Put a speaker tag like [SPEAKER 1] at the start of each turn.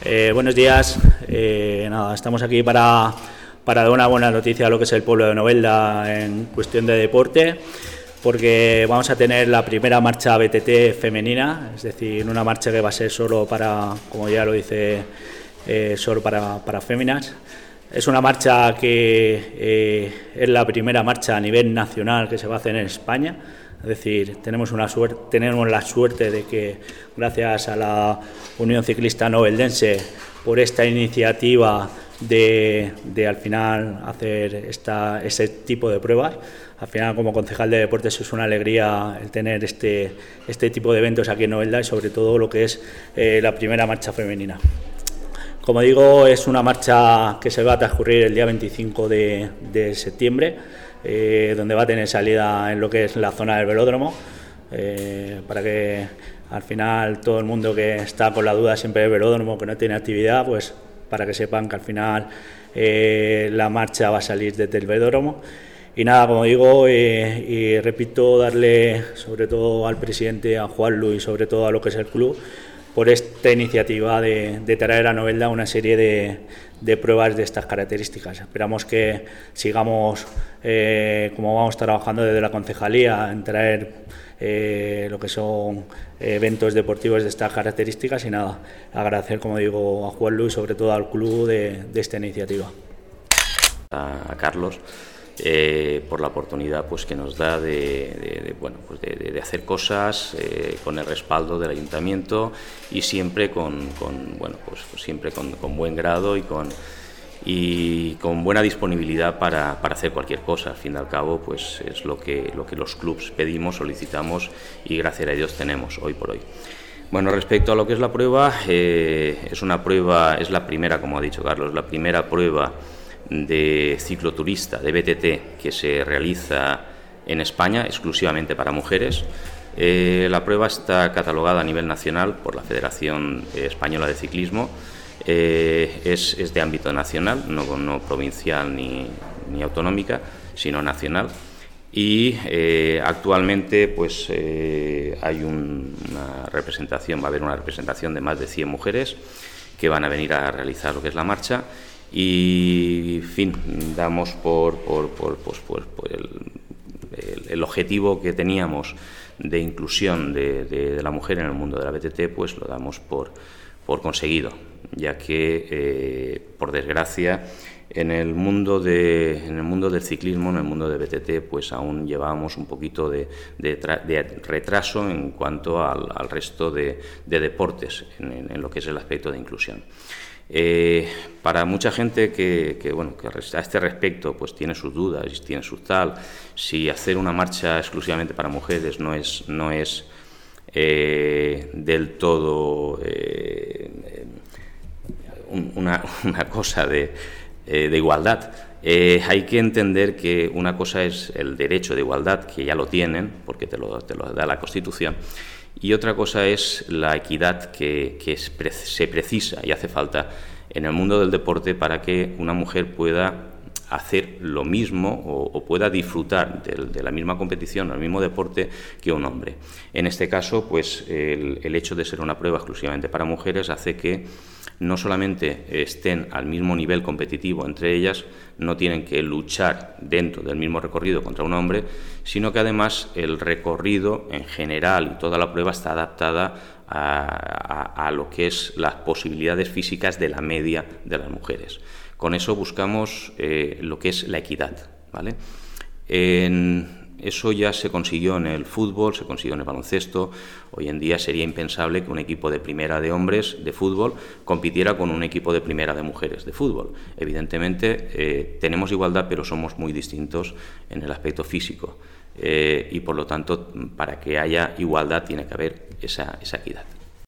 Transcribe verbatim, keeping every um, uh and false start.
[SPEAKER 1] Eh, buenos días. Eh, nada, estamos aquí para, para dar una buena noticia a lo que es el pueblo de Novelda en cuestión de deporte, porque vamos a tener la primera marcha B T T femenina, es decir, una marcha que va a ser solo para, como ya lo dice, eh, solo para, para féminas. Es una marcha que eh, es la primera marcha a nivel nacional que se va a hacer en España. Es decir, tenemos, una suerte, tenemos la suerte de que, gracias a la Unión Ciclista Noveldense, por esta iniciativa de, de al final hacer esta, ese tipo de pruebas, al final como concejal de deportes es una alegría el tener este, este tipo de eventos aquí en Novelda y sobre todo lo que es eh, la primera marcha femenina. Como digo, es una marcha que se va a transcurrir el día veinticinco de, de septiembre, eh, donde va a tener salida en lo que es la zona del velódromo, eh, para que al final todo el mundo que está con la duda siempre del velódromo, que no tiene actividad, pues para que sepan que al final eh, la marcha va a salir desde el velódromo. Y nada, como digo, eh, y repito, darle sobre todo al presidente, a Juan Luis, sobre todo a lo que es el club, por esta iniciativa de, de traer a Novelda una serie de, de pruebas de estas características. Esperamos que sigamos, eh, como vamos trabajando desde la concejalía, en traer eh, lo que son eventos deportivos de estas características y nada, agradecer, como digo, a Juan Luis, sobre todo al club de, de esta iniciativa.
[SPEAKER 2] A Carlos. Eh, por la oportunidad pues que nos da de, de, de, bueno, pues de, de hacer cosas eh, con el respaldo del ayuntamiento y siempre con, con, bueno, pues, pues siempre con, con buen grado y con, y con buena disponibilidad para, para hacer cualquier cosa. Al fin y al cabo pues es lo que, lo que los clubs pedimos, solicitamos y gracias a Dios tenemos hoy por hoy. Bueno, respecto a lo que es la prueba, eh, es una prueba, es la primera, como ha dicho Carlos, la primera prueba de cicloturista, de B T T, que se realiza en España exclusivamente para mujeres. Eh, la prueba está catalogada a nivel nacional por la Federación Española de Ciclismo, eh, es, es de ámbito nacional, no, no provincial ni, ni autonómica, sino nacional. Y eh, actualmente pues eh, hay un, una representación, va a haber una representación de más de cien mujeres que van a venir a realizar lo que es la marcha. Y, en fin, damos por, por, por, pues, por, por el, el, el objetivo que teníamos de inclusión de, de, de la mujer en el mundo de la B T T, pues lo damos por, por conseguido, ya que, eh, por desgracia, en el mundo de, en el mundo del ciclismo, en el mundo de B T T, pues aún llevábamos un poquito de, de, de retraso en cuanto al, al resto de, de deportes, en, en lo que es el aspecto de inclusión. Eh, para mucha gente que, que, bueno, que a este respecto pues tiene sus dudas, tiene sus tal, si hacer una marcha exclusivamente para mujeres no es, no es eh, del todo eh, una, una cosa de, eh, de igualdad. Eh, hay que entender que una cosa es el derecho de igualdad, que ya lo tienen, porque te lo, te lo da la Constitución, y otra cosa es la equidad que, que es, se precisa y hace falta en el mundo del deporte para que una mujer pueda hacer lo mismo o, o pueda disfrutar de, de la misma competición o el mismo deporte que un hombre. En este caso, pues el, el hecho de ser una prueba exclusivamente para mujeres hace que no solamente estén al mismo nivel competitivo entre ellas, no tienen que luchar dentro del mismo recorrido contra un hombre, sino que además el recorrido en general y toda la prueba está adaptada a, a, a lo que es las posibilidades físicas de la media de las mujeres. Con eso buscamos eh, lo que es la equidad, ¿vale? En, Eso ya se consiguió en el fútbol, se consiguió en el baloncesto. Hoy en día sería impensable que un equipo de primera de hombres de fútbol compitiera con un equipo de primera de mujeres de fútbol. Evidentemente eh, tenemos igualdad, pero somos muy distintos en el aspecto físico. Eh, y por lo tanto, para que haya igualdad tiene que haber esa, esa equidad.